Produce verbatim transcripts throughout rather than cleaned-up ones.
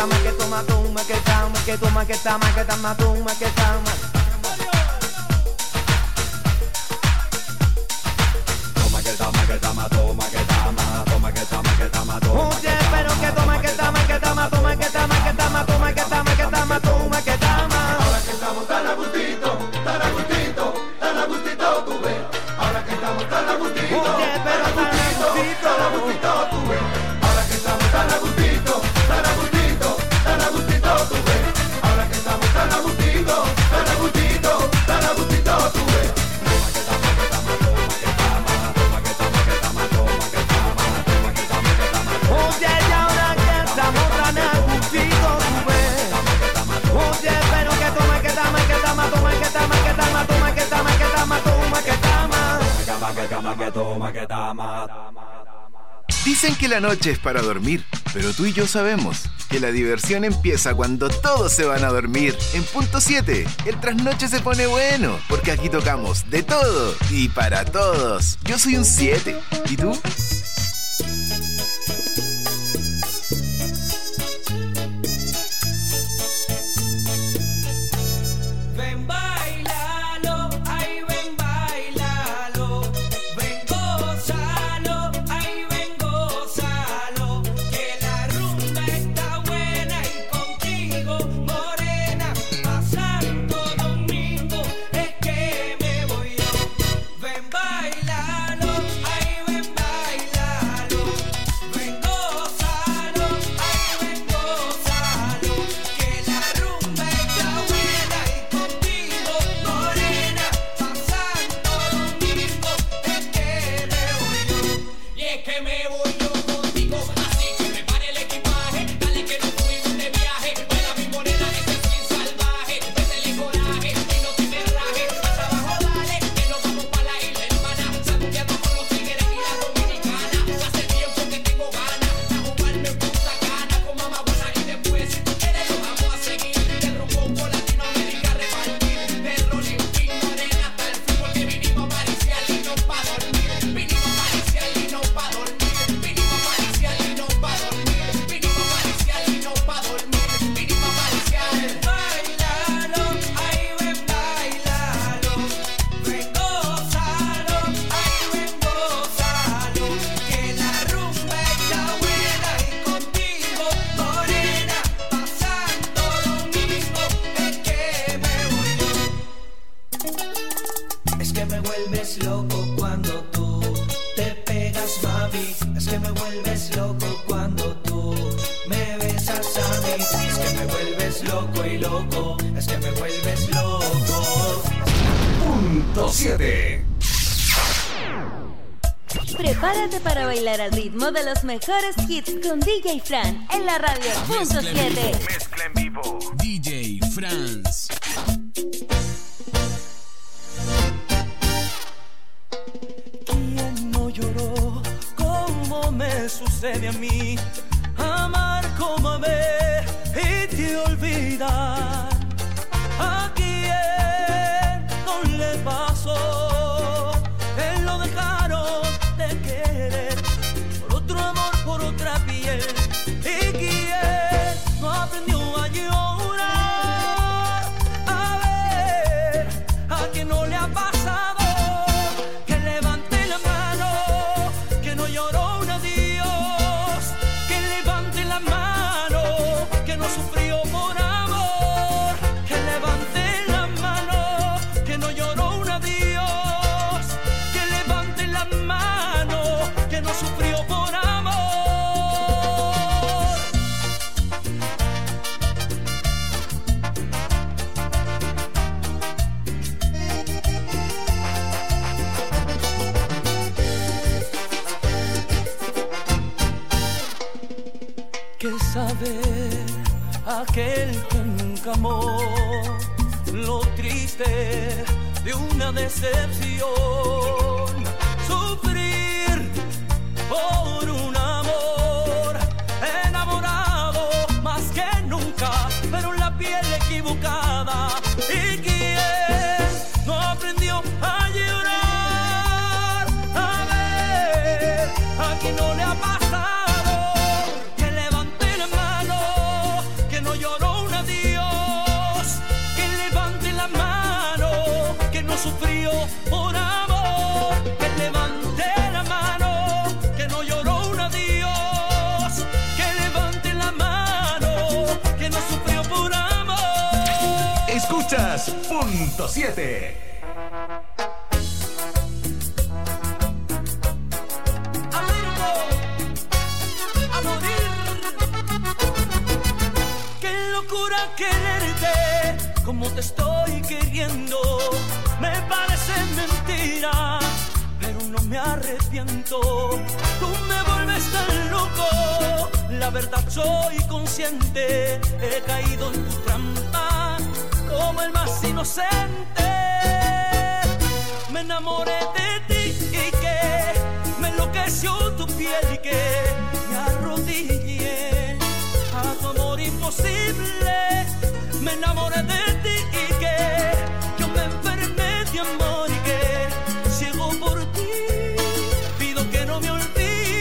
tama que toma toma que tama que toma que tama que tama toma que tama. Toma que tama que tama toma que tama toma que tama que tama toma. Oye, pero que toma que tama que tama toma que tama que tama toma que tama que tama toma que tama. Ahora que estamos tan a gustito, tan a gustito, tan a gustito tú ves. Ahora que estamos tan a gustito. Oye, pero tan a gustito, tan a gustito tú ves. Ahora que estamos tan a gustito, tan a gustito, tan a gustito tú ves. Ahora que estamos tan a gustito, tan a gustito, tan a gustito tú ves. Toma que tama que tama toma que tama, toma que tama que tama toma que tama, toma que tama que tama. Oye, y ahora que estamos tan a gustito tú ves. Oye, pero que toma que tama que tama toma que tama que tama toma que tama que tama toma que tama. Toma que tama que toma que tama. Dicen que la noche es para dormir, pero tú y yo sabemos que la diversión empieza cuando todos se van a dormir. En Punto siete, el trasnoche se pone bueno, porque aquí tocamos de todo y para todos. Yo soy un siete, ¿y tú? Ven, bailalo, ay, ven, bailalo, ven, gózalo, ay, ven, gózalo, que la rumba está buena y contigo, morena, a Santo Domingo es que me voy yo. Ven, bailalo, ay, ven, bailalo, ven, gózalo, ay, ven, gózalo, que la rumba está buena y contigo, morena, a Santo Domingo es que me voy yo. Y es que me voy yo contigo, así que prepare el equipaje, dale que nos fuimos de viaje, baila mi morena, ese swing salvaje, métele coraje y no te me raje, más abajo dale, que nos vamos pa' la isla hermana, sacudiendo con los tigres y la dominicana, hace tiempo que tengo ganas de jugarme en Punta Cana con mamá buena y después si tú quieres lo vamos a seguir, del rumbo por Latinoamérica repartir, del rolling pin morena hasta el fin, porque vinimos a pariciar y no pa' dormir, vinimos a pariciar y no pa' dormir, vinimos a pariciar y no pa' dormir, vinimos a pariciar y no pa' dormir, vinimos a pariciar. Bailalo, ay, ven, bailalo, ven, gózalo, ay, ven, gózalo, que la rumba está buena y contigo, morena, pa' Santo Domingo es que me voy yo. Es que me vuelves loco cuando tú te pegas, mami. Es que me vuelves loco cuando tú me besas a mí. Es que me vuelves loco y loco. Es que me vuelves loco. Punto siete. Prepárate para bailar al ritmo de los mejores hits con D J Fran en la radio. Punto siete. Mezcla en vivo. D J France. ¿Quién no lloró como me sucede a mí? Amar como amé y te olvidar. ¿A quién no le pasó? Él lo dejaron de querer por otro amor, por otra piel. ¿Y quién no aprendió a llorar? A ver, ¿a quién no le ha pasado? Que levante la mano, que no lloró un adiós. Que levante la mano, que no sufrió por amor. Que levante la mano, que no lloró un adiós. Que levante la mano, que no sufrió por amor. Que saber aquel que nunca amó, lo triste de una decepción, sufrir por un amor, enamorado más que nunca, pero en la piel equivocada. ¿Y quién no aprendió a llorar? A ver, ¿a quién no le ha pasado? Que levante la mano, punto siete. Quererte como te estoy queriendo me parece mentira, pero no me arrepiento. Tú me vuelves tan loco, la verdad soy consciente. He caído en tu trampa como el más inocente. Me enamoré de ti y que me enloqueció tu piel y que me arrodillé a tu amor imposible. Me enamoré de ti y que yo me enfermé de amor y que ciego por ti pido que no me olvides.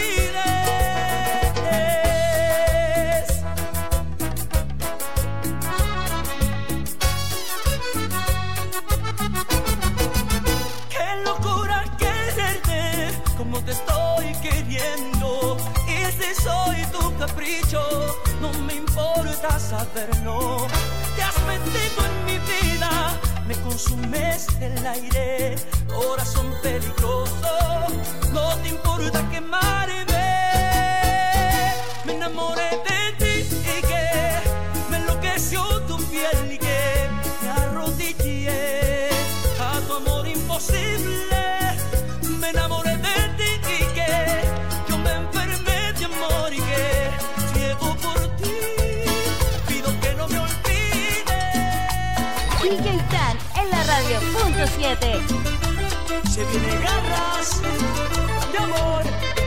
Qué locura quererte como te estoy queriendo. Y si soy tu capricho, no me importa saberlo. Te has metido en mi vida, me consumes el aire, corazón peligroso, no te importa quemarme. Me enamoré de ti y que me enloqueció tu piel y que me arrodillé a tu amor imposible. Me enamoré de ti y que yo me enfermé de amor y que ciego por ti pido que no me olvides. D J Fran en la radio punto siete. Se vienen garras de amor.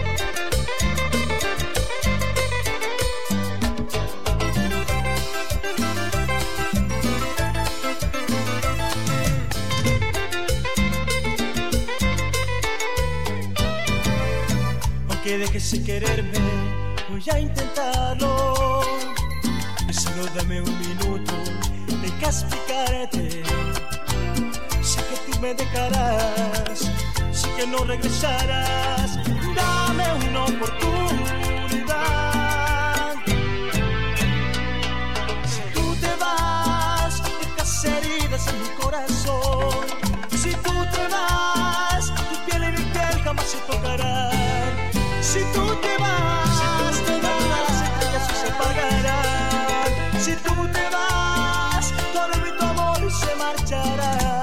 Aunque dejes de quererme, voy a intentarlo. Solo dame un minuto, deja explicarte. Sé que tú me dejarás, sé que no regresarás. Dame una oportunidad. Si tú te vas, dejas heridas en mi corazón. Si tú te vas, tu piel y mi piel jamás se tocarán. Si tú te vas, las estrellas se apagarán. Si tú te vas, todo mi tu amor se marchará.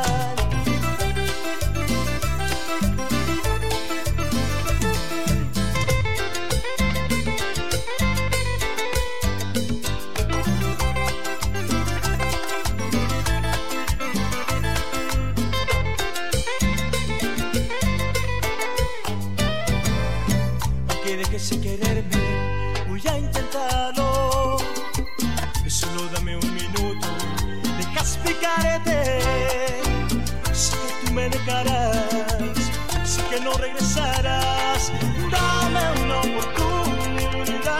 Aunque dejes de quererme, voy a intentarlo. Solo dame un minuto, deja explicarte. Sé que tú me dejarás, sé que no regresarás. Dame una oportunidad.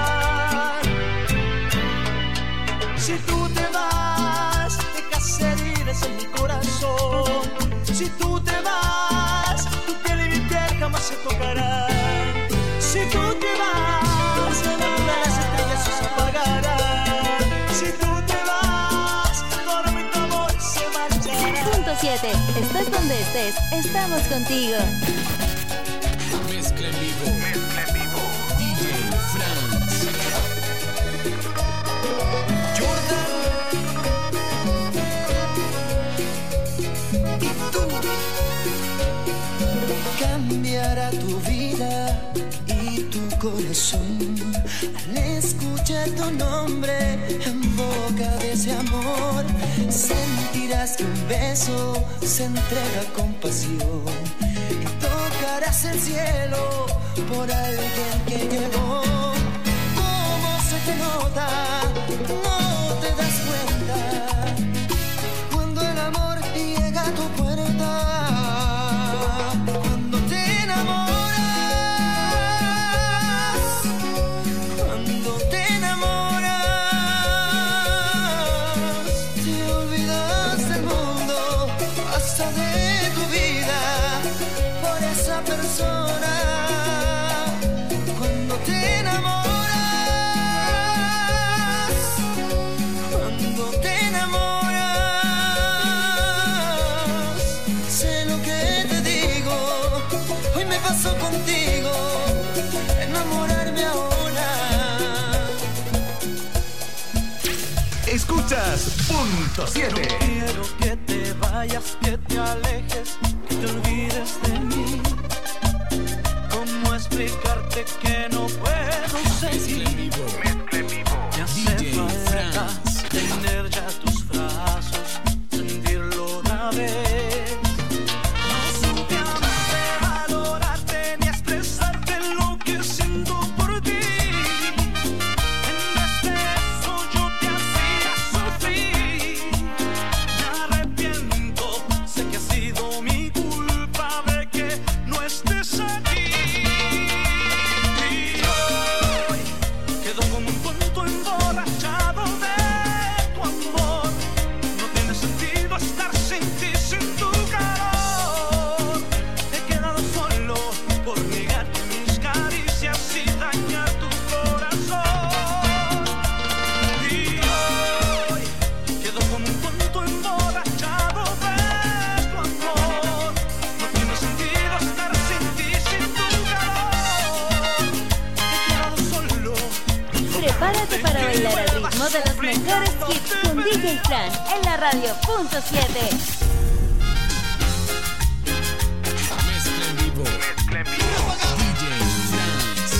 Si tú te vas, dejas heridas en mi corazón. Si tú te vas, tu piel y mi piel jamás se tocarán. Si tú te vas, las estrellas se apagarán. Si tú te vas, todo mi amor se marchará. Punto siete. Estás donde estés, estamos contigo. Mezcla en vivo. Mezcla en vivo. D J Franz. Cambiará tu vida y tu corazón al escuchar tu nombre en boca de ese amor. Sentirás que un beso se entrega con pasión y tocarás el cielo por alguien que llegó. ¿Cómo se te nota? No te das cuenta cuando el amor llega a tu puerta. Cuando te enamoras, cuando te enamoras, me pasó contigo, enamorarme ahora. Escuchas Punto siete. No quiero que te vayas, que te alejes, que te olvides de mí. ¿Cómo explicarte que no puedo seguir? Me hace falta tener ya tus brazos, sentirlo una vez. No supe amarte, valorarte ni expresarte lo que siento por ti. En vez de eso yo te hacía sufrir. Me arrepiento, sé que ha sido mi culpa de que no estés aquí. Y hoy quedo como un tonto emborrachado de tu amor. No tiene sentido estar sin ti, sin tu calor. He quedado solo por negarte mis caricias y dañar tu corazón. Y hoy quedo como un tonto emborrachado de tu amor. No tiene sentido estar sin ti, sin tu calor. He quedado solo. Prepárate para bailar al ritmo de los mejores hits con D J Fran en la radio punto siete. Mezcla en vivo. D J France.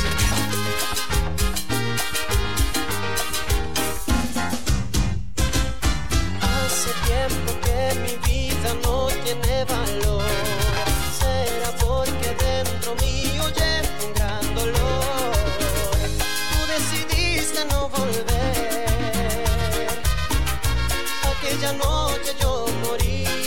Hace tiempo que mi vida no tiene valor. Será porque dentro mío llevo un gran dolor. Tú decidiste no volver. Aquella noche yo morí.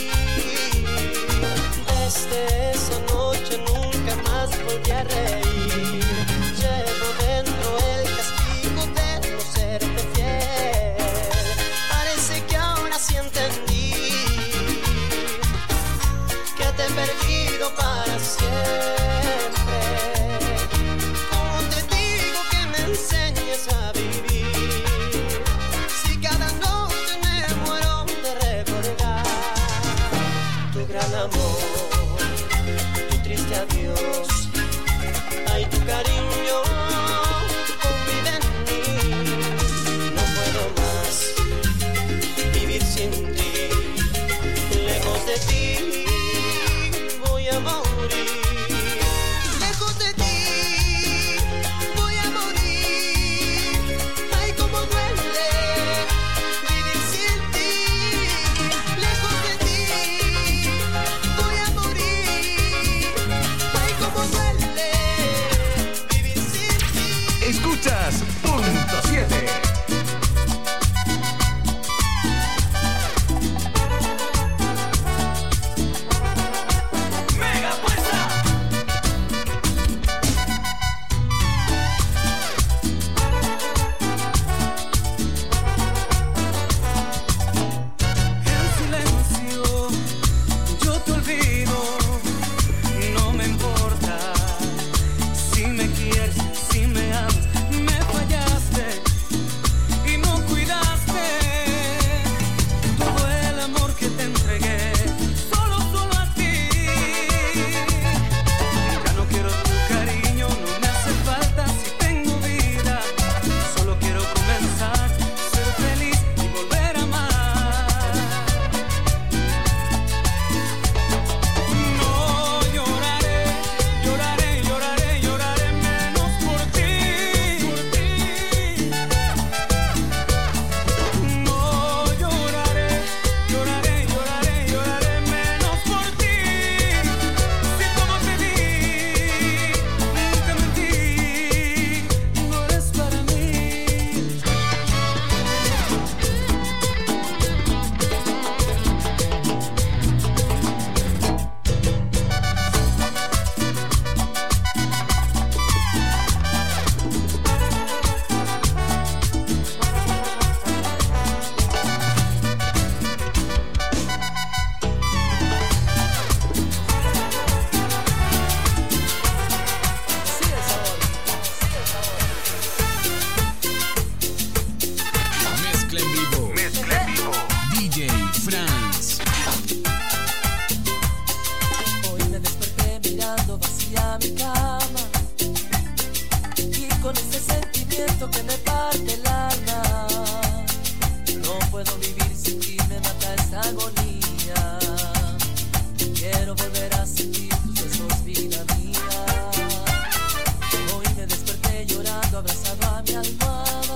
mi cama y con ese sentimiento que me parte el alma. No puedo vivir sin ti, me mata esta agonía. Quiero volver a sentir tus besos, vida mía. Hoy me desperté llorando, abrazado a mi almohada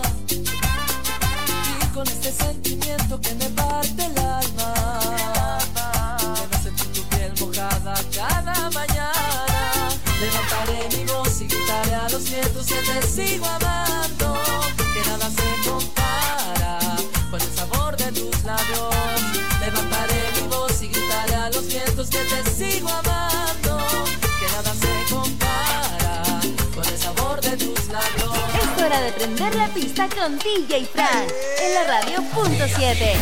y con este sentimiento que me parte el alma. Debo sentir tu piel mojada cada mañana. Levantaré mi voz y gritaré a los vientos que te sigo amando, que nada se compara con el sabor de tus labios. Levantaré mi voz y gritaré a los vientos que te sigo amando, que nada se compara con el sabor de tus labios. Es hora de prender la pista con D J Frank en la radio punto siete.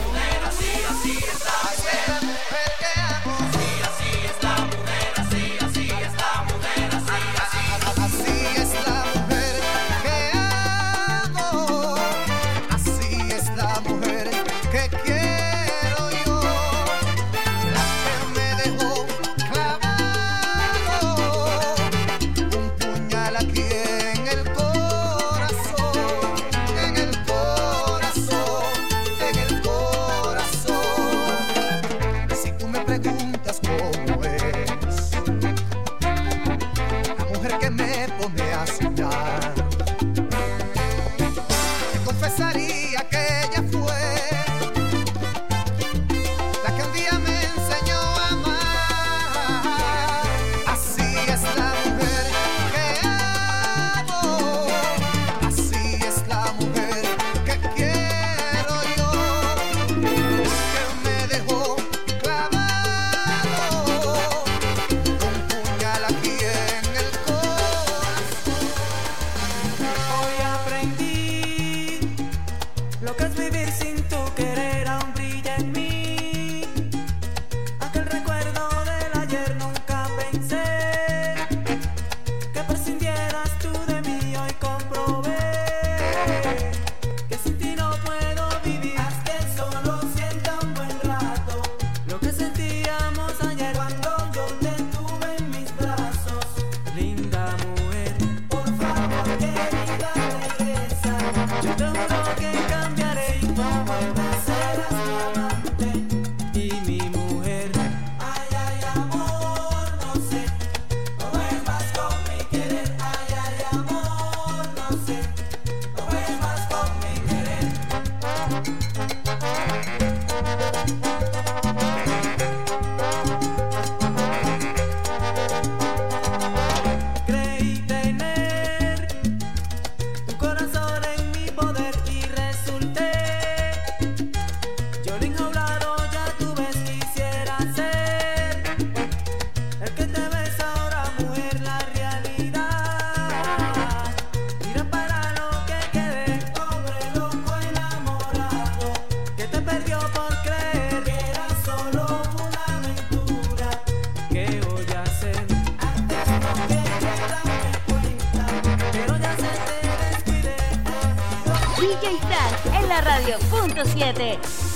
radio punto siete.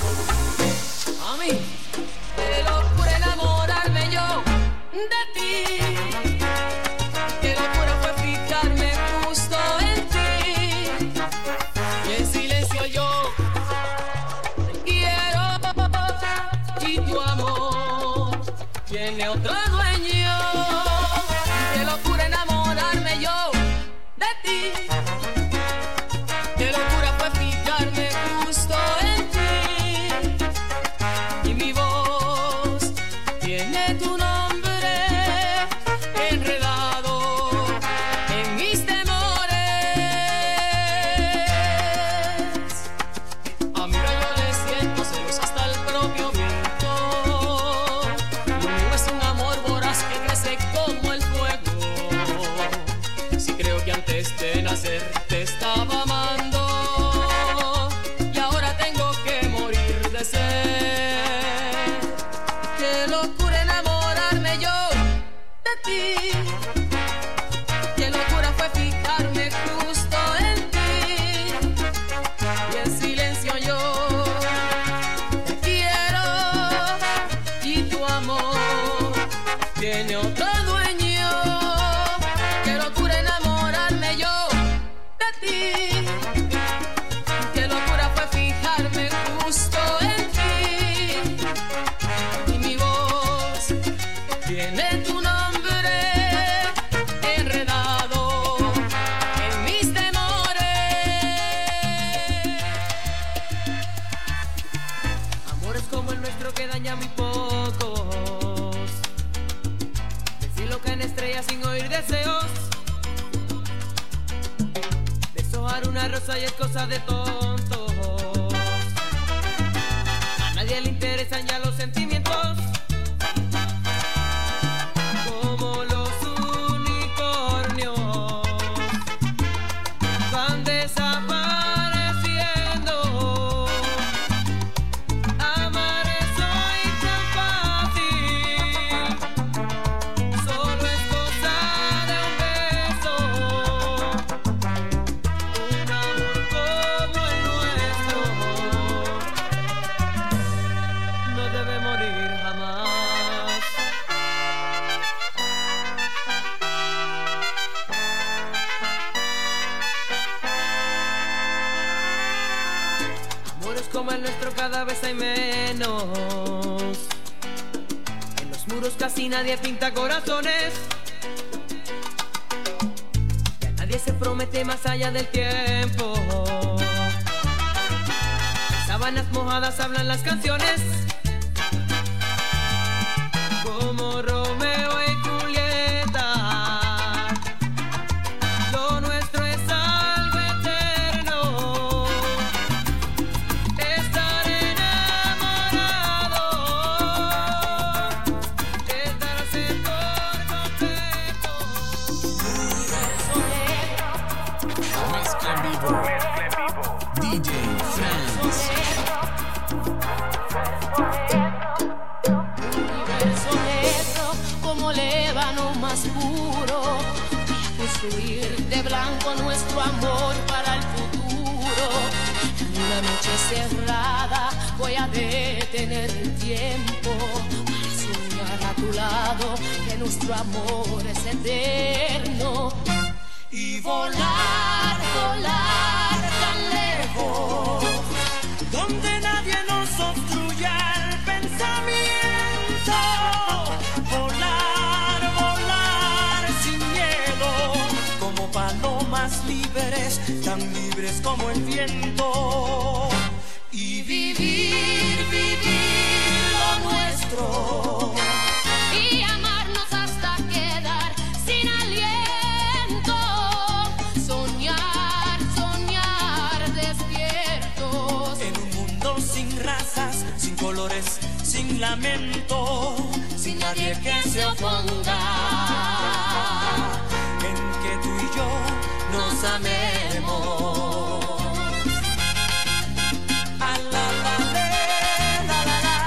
A mí, qué locura enamorarme yo de ti. Qué locura fue fijarme justo en ti. Y en silencio yo te quiero. Y tu amor tiene otro dueño. Qué locura enamorarme yo de ti. Qué locura fue fijarme justo en ti. Y mi voz tiene tu nombre enredado en mis temores. A mi rayo le siento celos hasta el propio viento. Lo mío es un amor voraz que crece como el fuego. Si creo que antes de nacer te estaba amando, y ahora tengo que morir de sed. Qué locura enamorarme yo de ti. Qué locura fue fijarme justo en ti. Y en silencio yo te quiero. Y tu amor tiene otro dueño. vaya sin oír deseos. Deshojar una rosa y es cosa de tontos. A nadie le interesan ya los sentimientos. Como los unicornios van desapareciendo. Amar es hoy tan fácil. Solo es cosa de un beso. Un amor como el nuestro no debe morir jamás. Amores como el nuestro cada vez hay menos. En los muros casi nadie pinta corazones. Ya nadie se promete más allá del tiempo. En sábanas mojadas hablan las canciones. Como Romeo y Julieta. Lo nuestro es algo eterno. Estar enamorado es darse por completo. Mezcla en vivo. D J Franz. Universo negro como lébano más puro. Voy a construir de blanco nuestro amor para el futuro. En una noche cerrada voy a detener el tiempo para soñar a tu lado que nuestro amor es eterno. Y volar, volar tan lejos, donde nadie nos obstruya el pensamiento. Volar, volar sin miedo, como palomas libres, tan libres como el viento. Y vivir, vivir lo nuestro. Y amarnos hasta quedar sin aliento. Soñar, soñar despiertos. En un mundo sin razas, sin colores, sin lamento. Sin nadie que se oponga. En que tú y yo nos amemos. A la, la, le, la, la, la.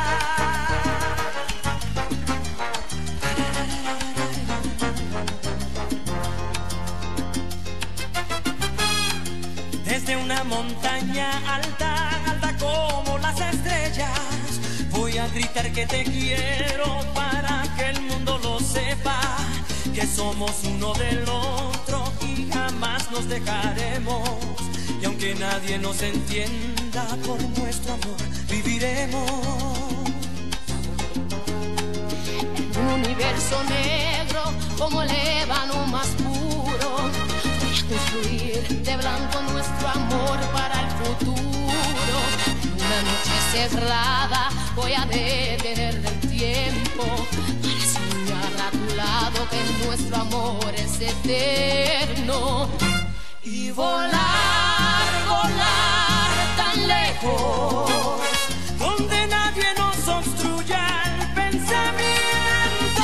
Desde una montaña alta, alta como las estrellas, voy a gritar que te quiero para que el mundo lo sepa, que somos uno del otro y jamás nos dejaremos. Y aunque nadie nos entienda, por nuestro amor viviremos. En un universo negro como el ébano más puro, voy a construir de blanco nuestro amor para el futuro. En una noche cerrada voy a detener el tiempo para soñar a tu lado que nuestro amor es eterno. Y volar, volar tan lejos, donde nadie nos obstruya el pensamiento.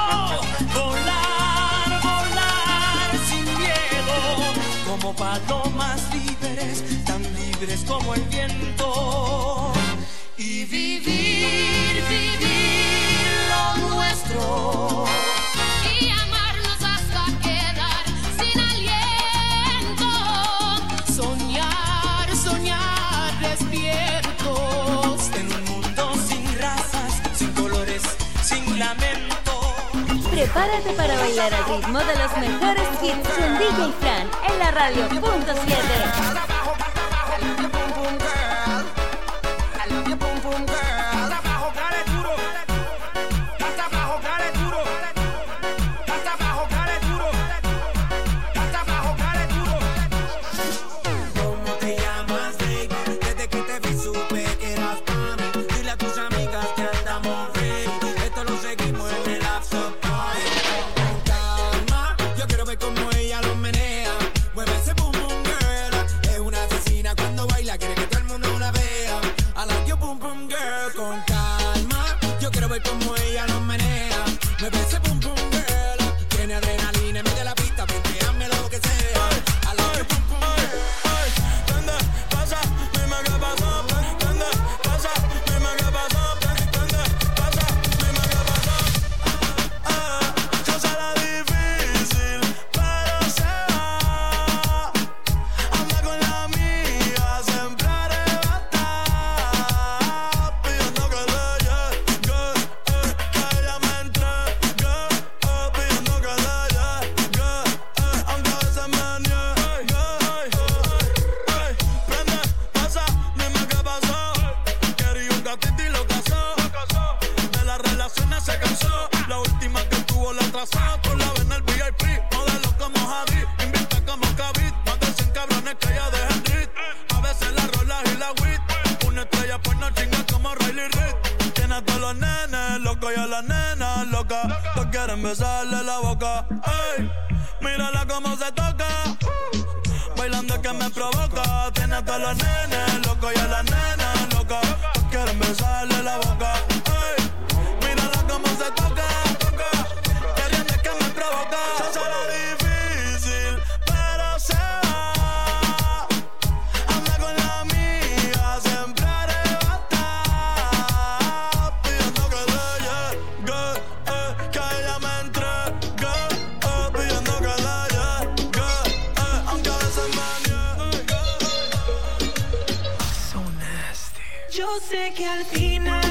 Volar, volar sin miedo, como palomas libres, tan libres como el viento. Y vivir, vivir lo nuestro. Y amarnos hasta quedar sin aliento. Soñar, soñar despiertos. En un mundo sin razas, sin colores, sin lamento. Prepárate para bailar al ritmo de los mejores hits con D J Fran en la radio punto siete. besarle la boca. Ey, mírala cómo se toca. Bailando es que me provoca. Tiene a todos los nenes locos y a las nenas locas. Quieren besarle la boca. Ey, mírala cómo se toca. Queriendo es que me provoca. Se será difícil, pero se va. Anda con la amiga, siempre arrebata. Pidiendo que le llegue, eh, que ella me entregue, eh, pidiendo que le llegue, eh, aunque a veces me niegue. So nasty. Yo sé que al final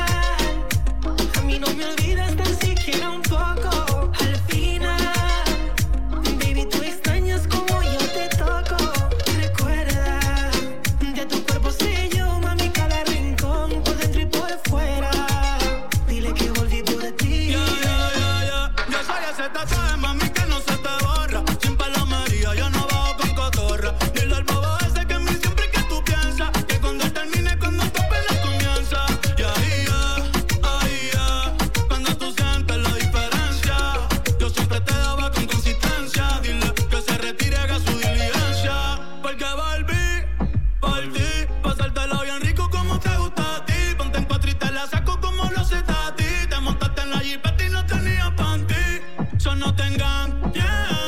a mí no me olvidas tan siquiera un poco. Al final, baby, tú extrañas como yo te toco. Recuerda, de tu cuerpo sé yo, mami, cada rincón, por dentro y por fuera. Dile que volví por ti. Yeah, yeah, yeah, yeah. Yo soy ese tatuaje, mami, que no se te borra. Sin palomería, yo no bajo con cotorra. Dile al bobo ese que en mí siempre que tú piensas. Que cuando termine, cuando tu pena comienza. Yeah, yeah, ay, yeah. Cuando tú sientes la diferencia, yo siempre te daba con consistencia. Dile que se retire, haga su diligencia. Porque volví por ti, pasártelo bien rico como te gusta a ti. Ponte en cuatro y te la saco como lo sé a ti. Te montaste en la jipeta y no tenía panty. So no te engañes,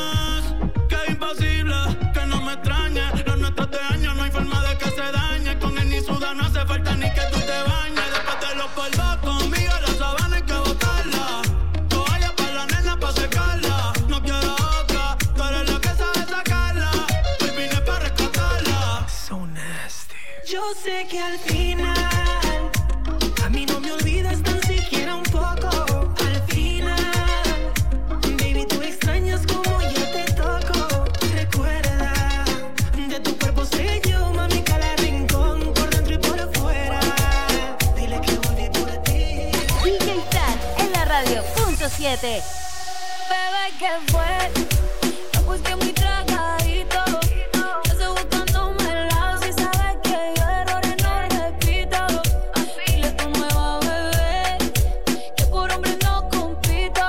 que es imposible que no me extrañe. Los nuestros de años no hay forma de que se dañe. Con él ni suda no hace falta ni que tú te bañes. Después de los polvos conmigo la sabana hay que botarla. Toalla para la nena pa' secarla. No quiero otra, tú eres la que sabe sacarla. Hoy vine pa' rescatarla. So nasty. Yo sé que al final a mí no me olvidas tan siquiera un poco. Al final, baby, tú extrañas como yo te toco. Recuerda, de tu cuerpo sé yo, mami, cada rincón, por dentro y por fuera. Dile que volví por ti. D J Fran en la radio, punto siete. Bebé, ¿qué fue? Me pusiste muy tragadito. Yo estoy buscándome el lado. Si sabes que yo errores no repito. Dile a tu nueva bebé que por hombre no compito.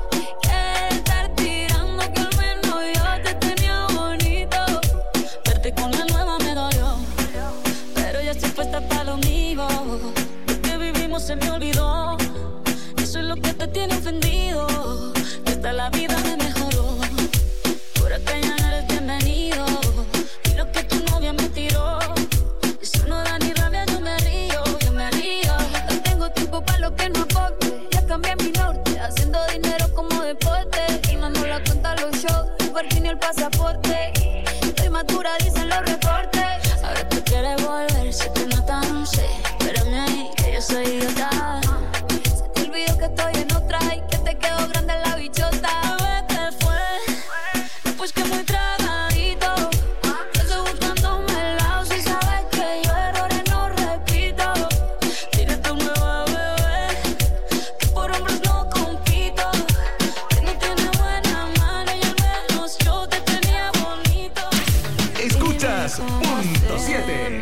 Que estar tirando que al menos yo te tenía bonito. Verte con la nueva me dolió, pero ya estoy puesta para lo mío. Lo que vivimos se me olvidó. Eso es lo que te tiene ofendido. Que hasta la vida me mejoró. Por acá ya no eres bienvenido. Y lo que tu novia me tiró, eso no da ni rabia, yo me río, yo me río. No tengo tiempo para lo que no aporte. Ya cambié mi norte, haciendo dinero como deporte. Y no nos la cuenta los shows, el parking y el pasaporte. Estoy madura, dicen los reportes. Ahora tú quieres volver, se te nota, no sé. Espérame ahí, que yo soy idiota. Se te olvidó que estoy en otra y que te quedó grande la bichota. Bebé, ¿qué fue? Pues que muy tragadito. Yo estoy buscándome el lado. Si sabes que yo errores no repito. Dile a tu nueva bebé que por hombres no compito. Que no tiene buena mano y al menos yo te tenía bonito. Escuchas punto siete.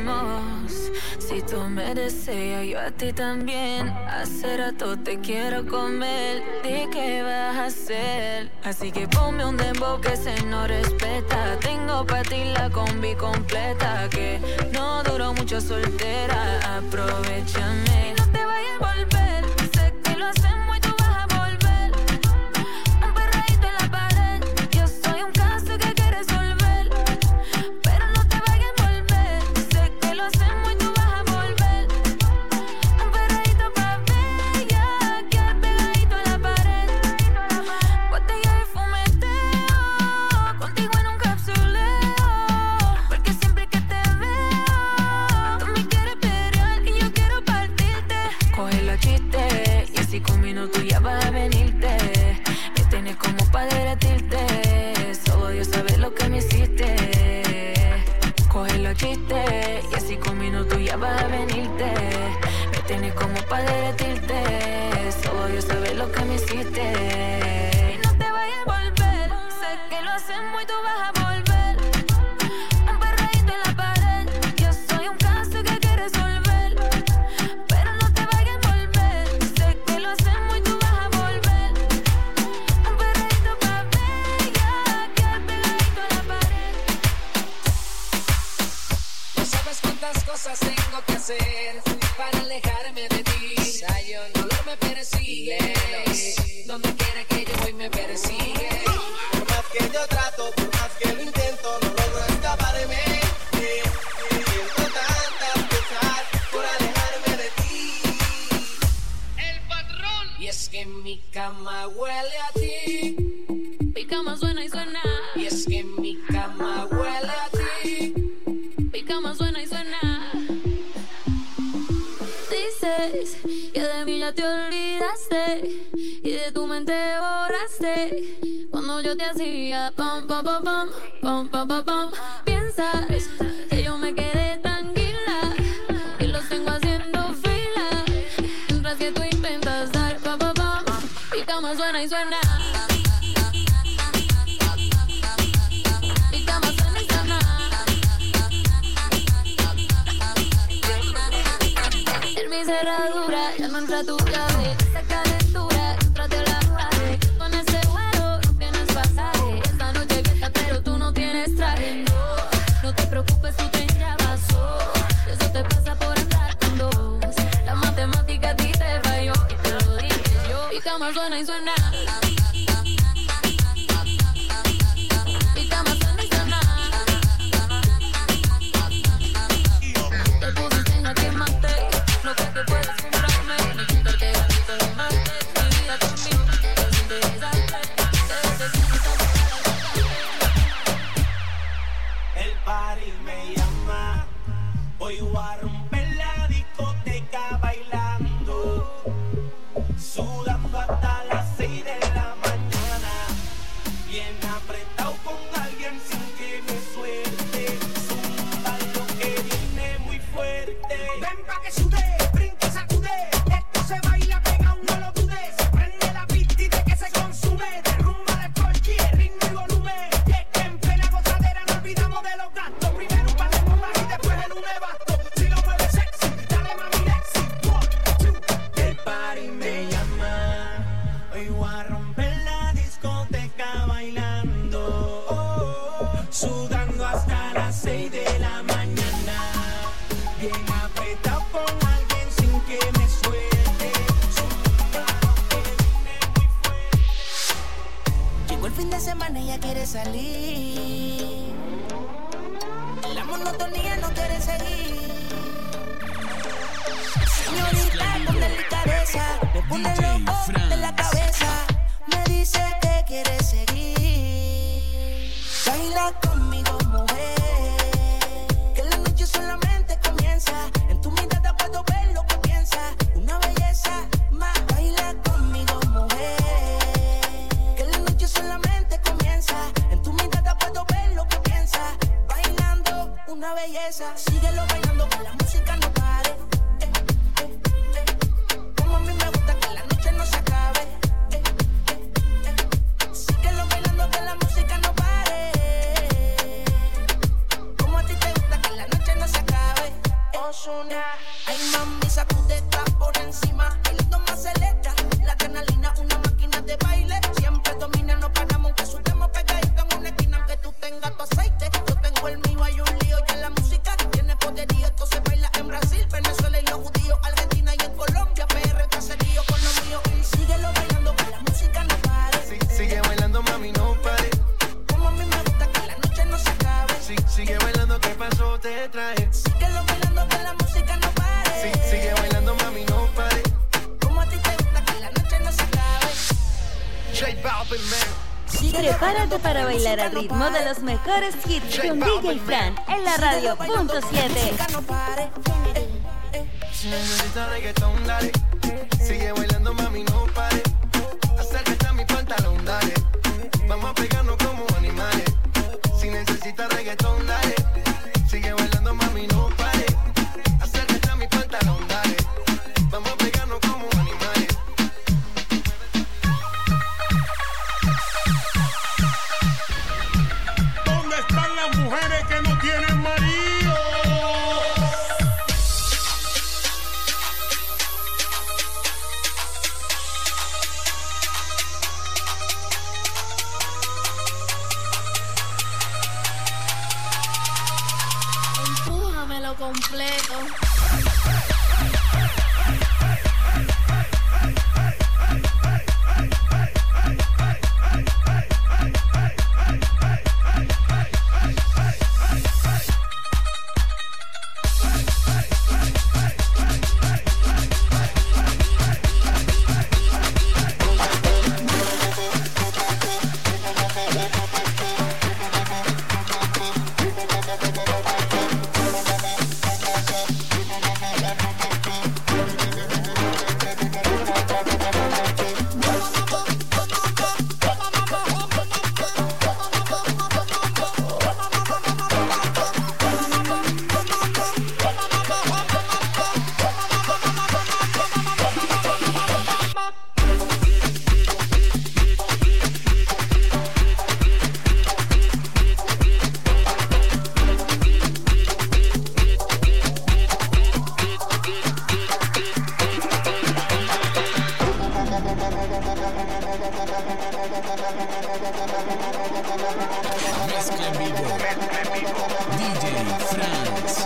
Si tú me deseas, yo a ti también. Hace rato te quiero comer. ¿De qué vas a hacer? Así que ponme un dembow que se no respeta. Tengo pa' ti la combi completa. Que no duró mucho soltera. Aprovechame. No te vayas a volver. Sé que lo hacemos y tú vas a volver. Un perreíto en la pared. Yo soy un caso que hay que resolver. Pero no te vayas a volver. Sé que lo hacemos y tú vas a volver. Un perreíto pa' bella, que pegadito en la pared. Botella de fumeteo, contigo en un capsuleo. Porque siempre que te veo, tú me quieres pelear y yo quiero partirte. Coge los chistes y así con minutos ya vas a venirte. Me tienes como pa' derretirte. Solo Dios sabe lo que me hiciste. Coge los chistes y así con minutos ya vas a venirte. Me tienes como pa' derretirte. Solo Dios sabe lo que me hiciste. Y no te vayas a volver. Sé que lo hacemos y tú vas a volver. Un perreíto en la pared. Yo soy un caso que hay que resolver. Pero no te vayas a volver. Sé que lo hacemos y tú vas a volver. Un perreíto te olvidaste y de tu mente borraste cuando yo te hacía pam pam pam pam pam pam pam pam. Piensas que yo me quedé tranquila y los tengo haciendo fila mientras que tú intentas dar pam pam pam. Mi cama suena y suena. Mi cama suena y suena. En mi cerradura ya no entra tu llave. Esa calentura, trate la pared. Con ese vuelo no tienes pasaje. Esta noche fiesta pero tú no tienes traje. No, no te preocupes, tu tren ya pasó. Eso te pasa por andar con dos. La matemática a ti te falló y te lo dije yo. Mi cama suena y suena. Mi cama suena y suena. Te pusiste en jaque mate. No creo que puedas comprarme. No quitarte gatito de mate. Mi vida conmigo es interesante. El party me llama. Hoy voy a romper la discoteca bailando, sudando hasta las seis de la mañana, bien apretado con alguien sin que me suelte. Zumba lo que viene muy fuerte. Ven pa' que sude, brinque, sacude. Esto se baila pegado, no lo dudes. Prende la pista y de que se consume. Derrumba el alcohol, el ritmo y volumen. Y es que en plena gozadera no olvidamos de los gastos. Primero un par de bombas y después el unebasto. Si lo mueves sexy, dale mami Lexi. One, two. El party me llama. Hoy voy a romper la discoteca bailando, oh, sudando hasta las seis de la mañana, bien apretado con alguien sin que me suelte. Zumba lo que viene muy fuerte. Llegó el fin de semana y ya quiere salir. La monotonía no quiere seguir. Señorita con delicadeza me pone loco de la cabeza. Me dice que quiere seguir. Baila conmigo, mujer, que la noche solamente comienza. En tu mirada puedo ver lo que piensas. Una belleza más. Baila conmigo, mujer, que la noche solamente comienza. En tu mirada puedo ver lo que piensas. Bailando una belleza. Síguelo bailando que la música no pare. Eh, eh, eh. Como a mí me gusta que la noche no se acabe. Eh, eh, eh. Síguelo bailando que la música no pare. Como a ti te gusta que la noche no se acabe. Ozuna, ay mami, sacudeta por encima. Bailando más acelera, la adrenalina, una máquina de baile. Siempre domina, no paramos aunque sudemos pegaditos en una esquina. Aunque tú tengas tu aceite, yo tengo el mío. Hay un lío ya la música tiene poderío. Esto se baila en Brasil, Venezuela y los judíos, Argentina y en Colombia, P R, caserío con los míos. Y síguelo bailando que la música no pare. Sí, sigue bailando, mami, no pare. Como a mí me gusta que la noche no se acabe. Sí, sigue bailando, ¿qué pasó? Te traje. Síguelo bailando que la música no pare. Sí, sigue bailando, mami, no pare. Como a ti te gusta que la noche no se acabe. J Balvin, man. Prepárate para bailar al ritmo de los mejores hits con D J Fran en la radio punto siete. Si necesitas reggaetón, dale. Sigue bailando, mami, no pare. Acércate a mi pantalón, dale. Vamos a pegarnos como animales. Si necesitas reggaetón, dale. Sigue bailando, mami, no pare. Acércate a mi pantalón, dale. Vamos a pegarnos como animales. ¿Dónde están las mujeres que no tienen marido? Empújamelo completo. Mezcla en vivo. D J Franz.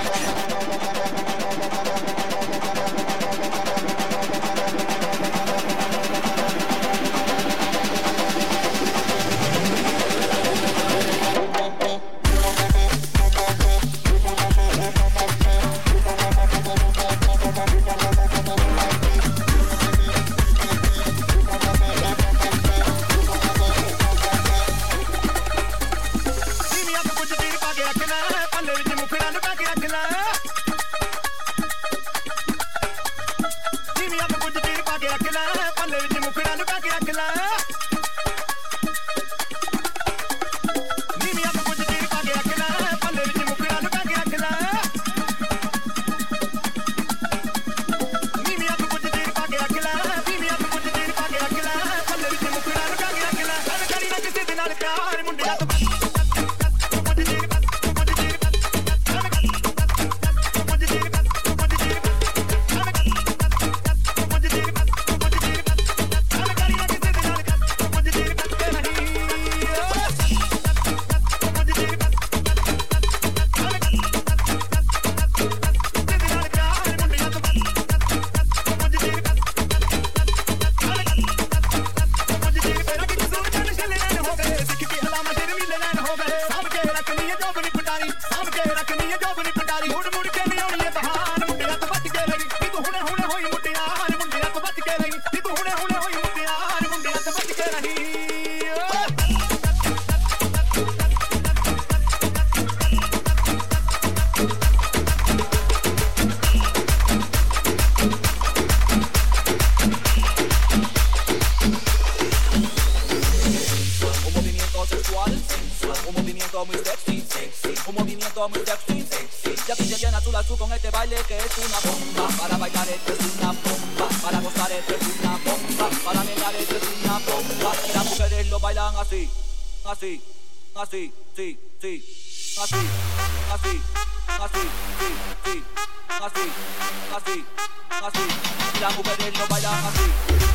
Así, así, sí, sí, así, así, así, sí, sí, así, así, así, y las mujeres lo bailan así.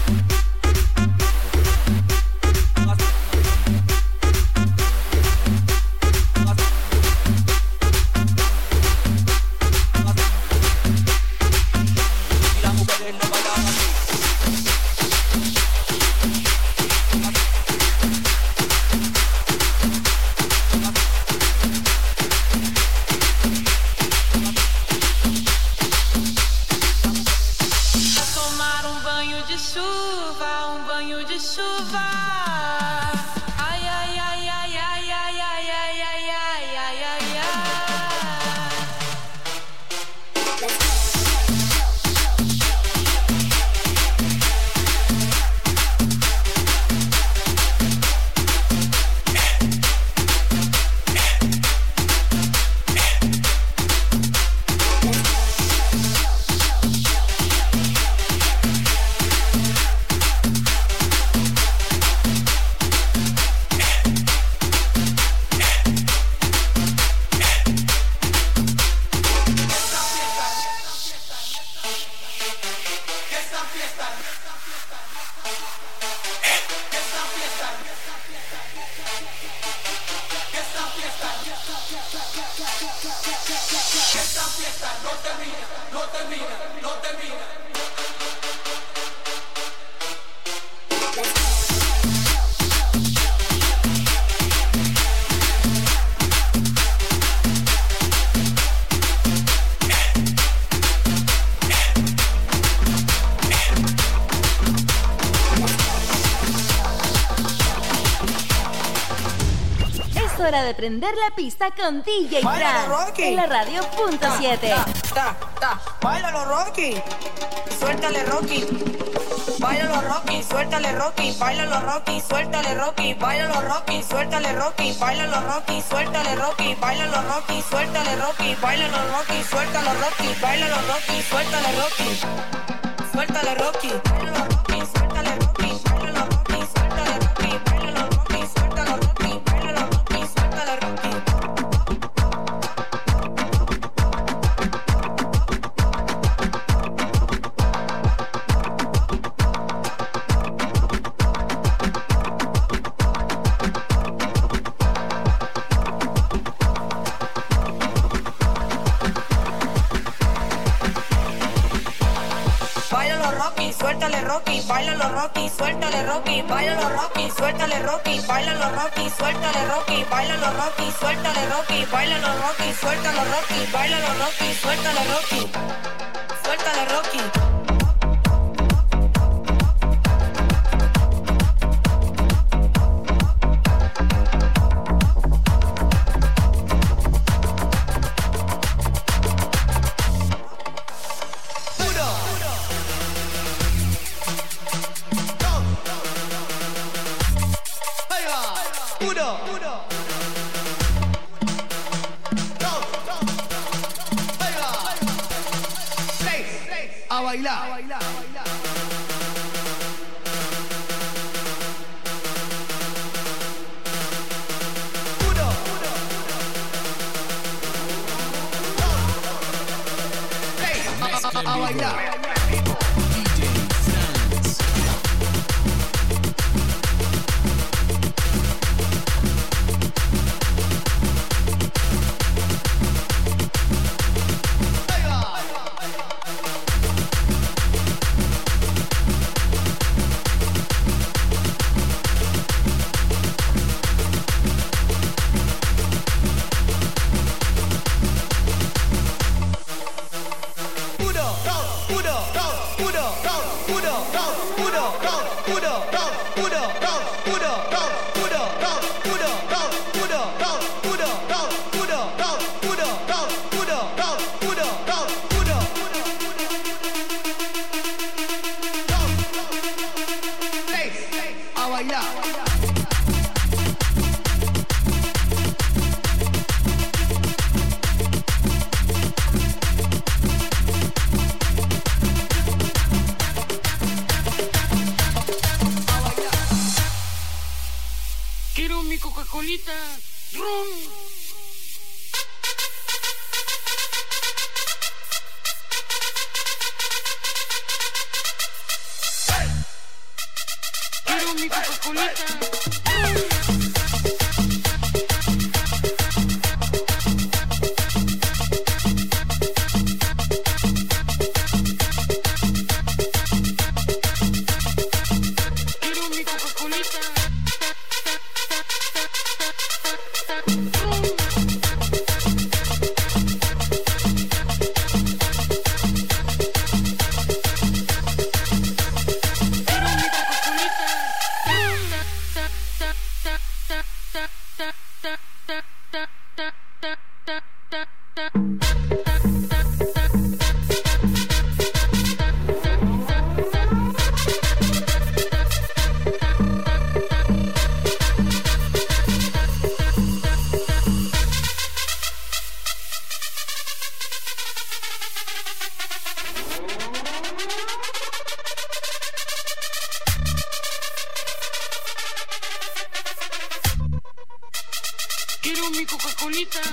Hora de prender la pista con D J Franz en la radio punto siete. Ta, ta, báilalo Rocky, suéltale Rocky, báilalo Rocky, suéltale Rocky, báilalo Rocky, suéltale Rocky, báilalo Rocky, suéltale Rocky, báilalo Rocky, suéltale Rocky, báilalo Rocky, suéltale Rocky, báilalo Rocky, suéltalo Rocky, báilalo Rocky, suéltale Rocky, suéltale Rocky, báilalo Rocky, suéltale Rocky, báilalo Rocky, suéltale Rocky, báilalo Rocky, suéltalo Rocky, báilalo Rocky, suéltale Rocky. Rocky, suéltale Rocky, bailalo Rocky, suéltale Rocky, bailalo Rocky, suéltale Rocky, bailalo Rocky, suéltale Rocky, bailalo Rocky, suéltale Rocky, bailalo Rocky, suéltalo Rocky, bailalo Rocky, suéltale Rocky, suéltale Rocky. A bailar. A bailar. Quiero mi Coca-Colita. ¡Rum! Quiero mi Coca-Colita. Quiero mi Coca-Colita. Quiero mi Coca-Colita.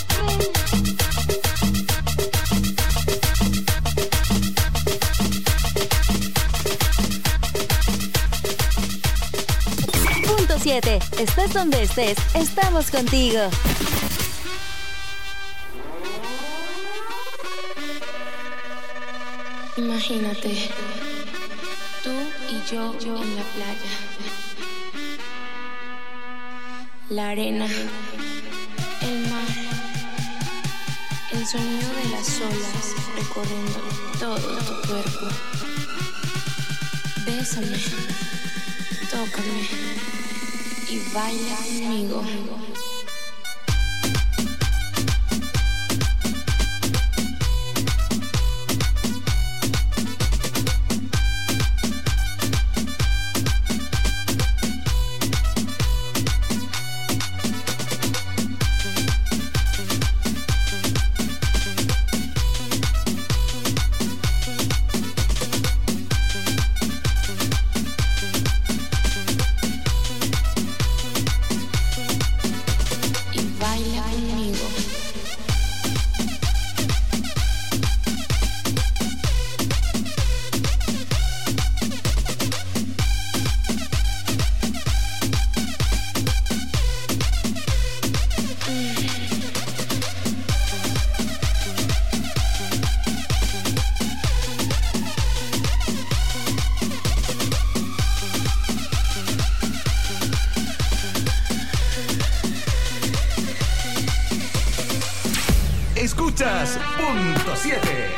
Punto siete. Estés donde estés, estamos contigo. Imagínate, tú y yo, yo en la playa. La arena, el mar, el sonido de las olas recorriendo todo tu cuerpo. Bésame, tócame y baila conmigo. Escuchas Punto siete.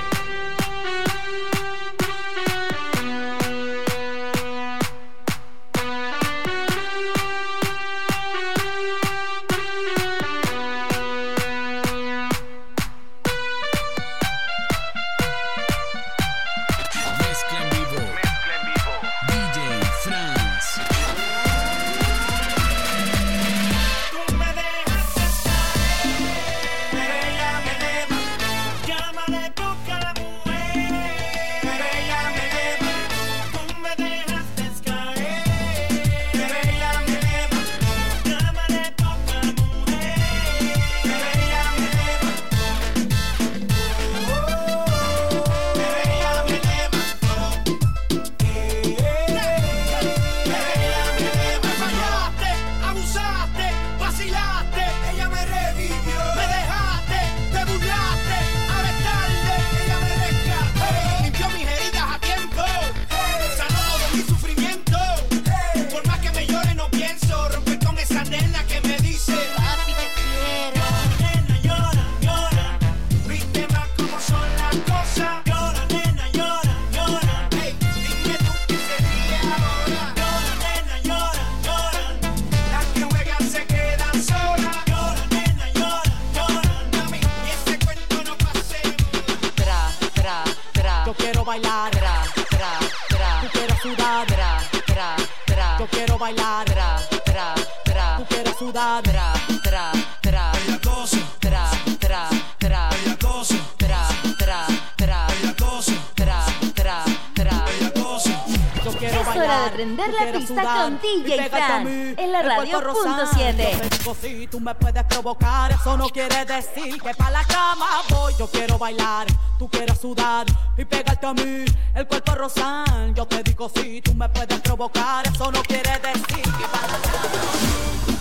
Prender la pista con D J Fran en la radio punto siete. Si tú me puedes provocar, eso no quiere decir que pa' la cama voy. Yo quiero bailar, tú quieres sudar y pegarte a mí, el cuerpo rozar. Yo te digo si tú me puedes provocar, eso no quiere decir que pa' la cama voy.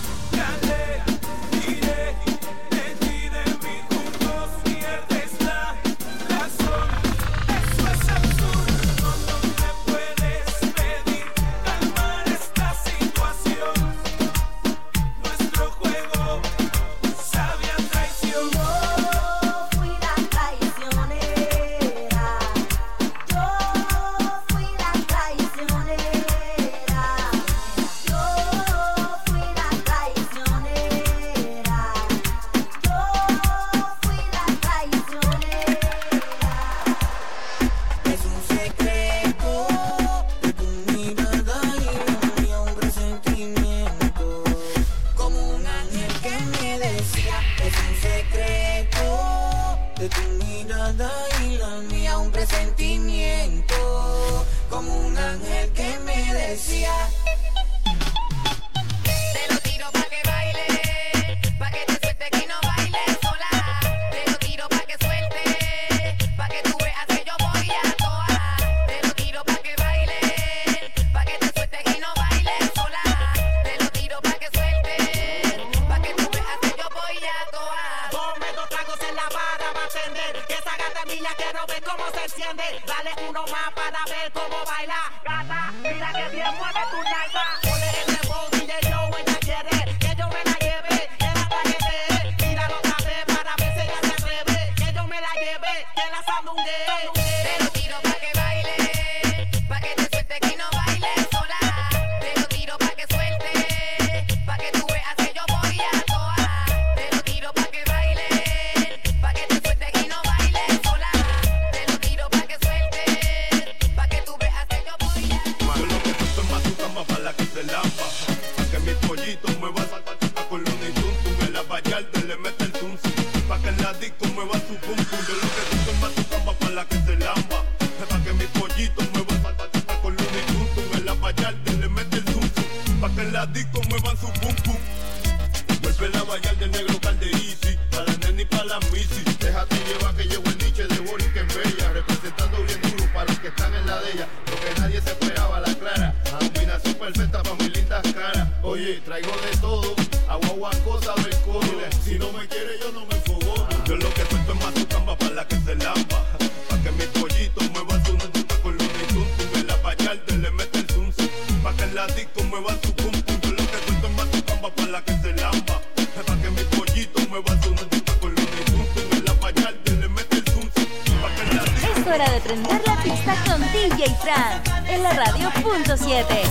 Pa' que mis pollitos muevan su nota con los disfrutos en la playa. hora de prender la pista con D J Fran en la radio punto siete.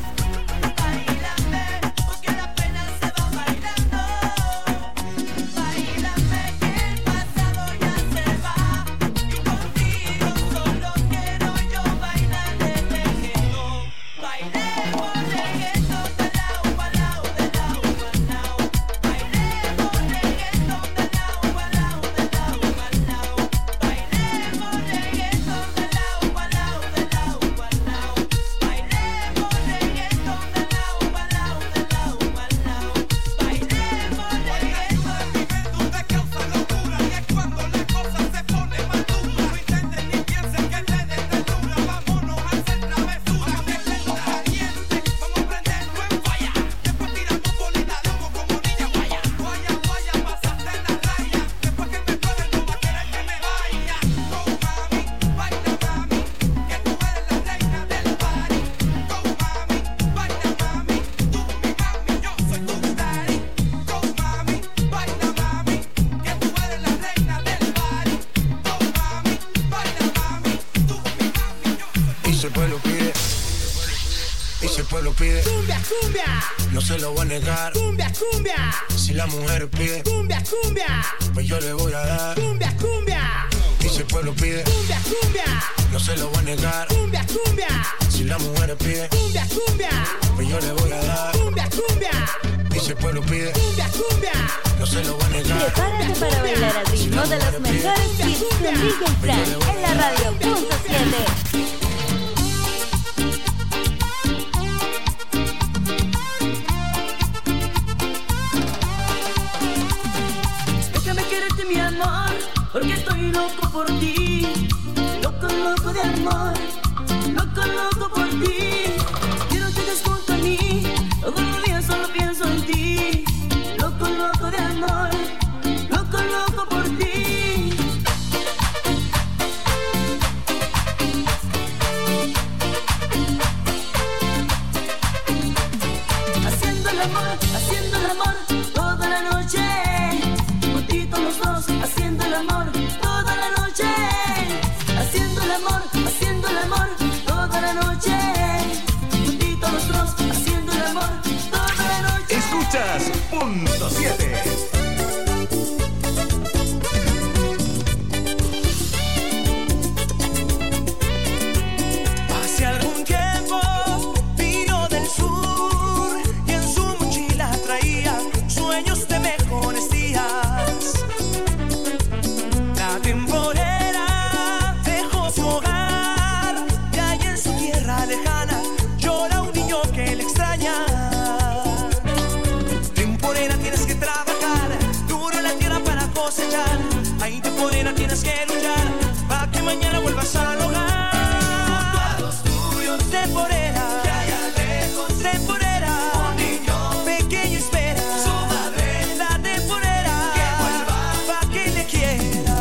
No se lo voy a negar. Cumbia, cumbia. Si la mujer pide cumbia, cumbia, pues yo le voy a dar cumbia, cumbia. Y si el pueblo pide cumbia, cumbia, no se lo voy a negar. Cumbia, cumbia. Si la mujer pide cumbia, cumbia, pues yo le voy a dar cumbia, cumbia. Y si el pueblo pide cumbia, cumbia, no se lo voy a negar. Prepárate para bailar al ritmo de los mejores hits con D J Fran en la radio punto siete. Porque estoy loco por ti, loco, loco de amor, loco, loco por ti. Quiero que estés junto a mí, todos los días solo pienso en ti. Loco, loco de amor, loco, loco por ti. Haciendo el amor, haciendo el amor toda la noche. Juntitos los dos, haciendo el amor toda la noche. Haciendo el amor, haciendo el amor toda la noche. Juntitos los dos, haciendo el amor toda la noche. Escuchas punto siete. Hace algún tiempo vino del sur y en su mochila traía sueños de mejores días. La temporera dejó su hogar y allá en su tierra lejana llora un niño que le extraña. Temporera, tienes que trabajar duro en la tierra para cosechar. Ahí temporera, tienes que luchar para que mañana vuelvas al hogar. Temporera, que allá lejos, temporera, un niño pequeño espera su madre, la temporera, que vuelva pa' que le quiera.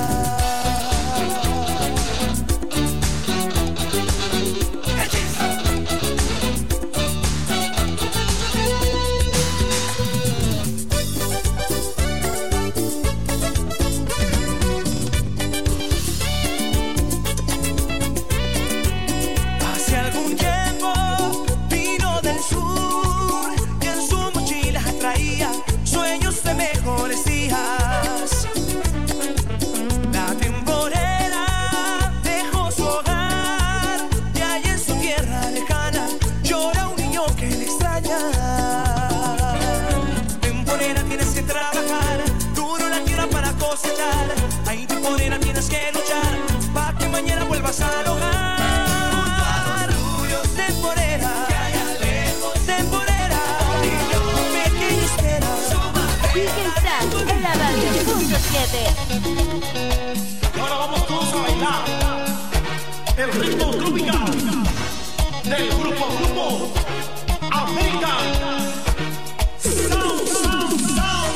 Hace algún tiempo vino del sur y en su mochila traía sueños de mejores días. La temporera dejó su hogar y allá en su tierra lejana llora un niño que le extraña. Temporera, tienes que trabajar duro en la tierra para cosechar. Ahí temporera, tienes que luchar para que mañana vuelvas al hogar. Temporera, que allá lejos, temporera, un niño pequeño espera su madre. D J Fran en la radio punto siete. Y ahora vamos todos a bailar el ritmo tropical del grupo Grupo American Sound, Sound, Sound.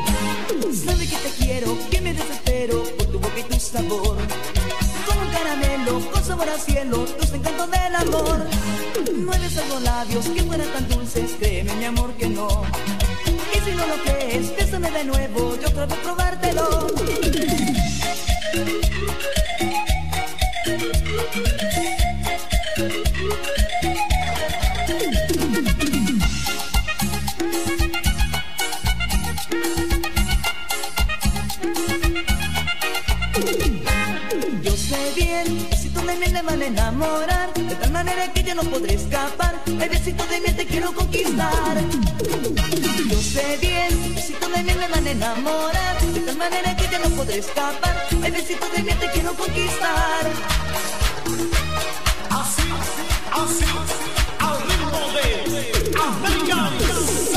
Sabe que te quiero, que me desespero por tu boca y tu sabor. Como un caramelo cielo, con sabor a cielo, dulce encanto del amor. No eres algo labios que fueran tan dulces, créeme mi amor que no. Y si no lo crees, bésame de nuevo, yo otra vez probártelo. Yo sé bien que si tú de mí me van a enamorar, de tal manera que yo no podré escapar. El besito de miel te quiero conquistar. Yo sé bien que si tú de mí me van a enamorar, de tal manera que yo no podré escapar. El besito de miel te quiero conquistar. Así, así, al ritmo de American